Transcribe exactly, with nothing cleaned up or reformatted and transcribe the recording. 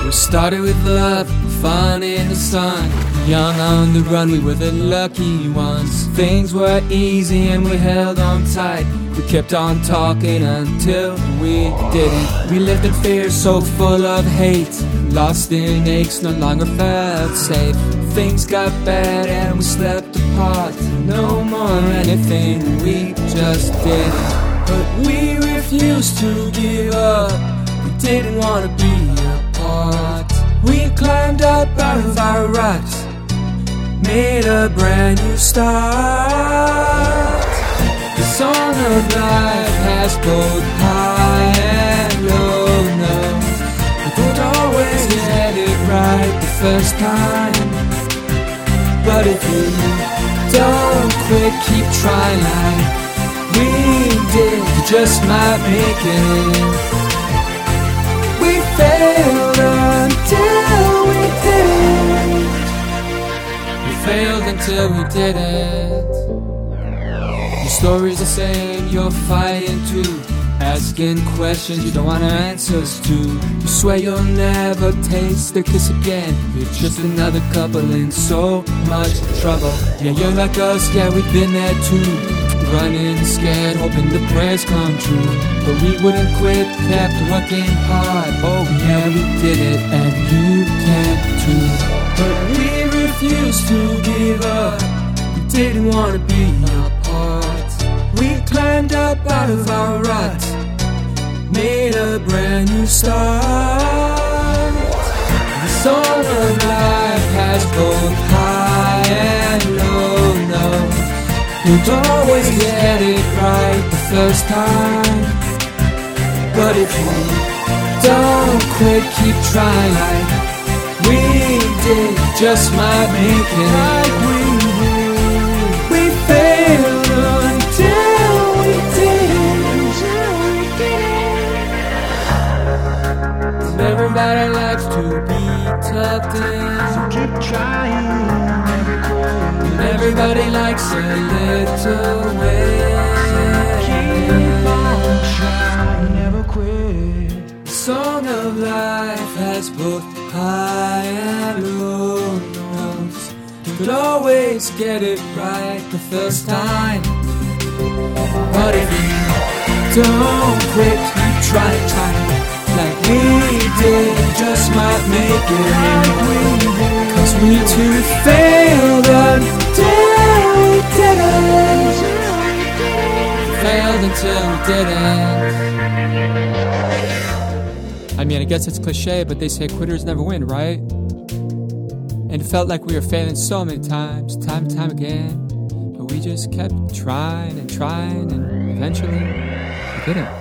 We started with love, fun in the sun. Young on the run, we were the lucky ones. Things were easy and we held on tight. We kept on talking until we didn't. We lived in fear so full of hate. Lost in aches, no longer felt safe. Things got bad and we slept apart. No more anything, we just didn't. But we refused to give up. We didn't want to be apart. We climbed up out of our ruts, made a brand new start. The song of life has both high and low notes. We don't always get it right the first time, but if you don't quit, keep trying like we did, you just might make it. We failed until we didn't. We failed until we didn't. Your story's the same, you're fighting too, asking questions you don't want answers to. You swear you'll never taste the kiss again. You're just another couple in so much trouble. Yeah, you're like us, yeah, we've been there too. Running scared, hoping the prayers come true. But we wouldn't quit, kept working hard. Oh yeah, we did it, and you can too. But we refused to give up. We didn't want to be apart. We climbed up out of our rut, made a brand new start. The song of life has both high and low notes. You don't always get it right the first time, but if you don't quit, keep trying like we did, you just might make it. Like we did. We failed until we didn't. And everybody likes to be tucked in, so keep trying. Everybody likes a little way. Keep on trying, never quit. The song of life has both high and low notes. You could always get it right the first time, but if you don't quit, keep trying, trying like we did, you just might make it. Cause we too failed until we didn't. Failed until we didn't. I mean, I guess it's cliche, but they say quitters never win, right? And it felt like we were failing so many times, time and time again. But we just kept trying and trying, and eventually we didn't.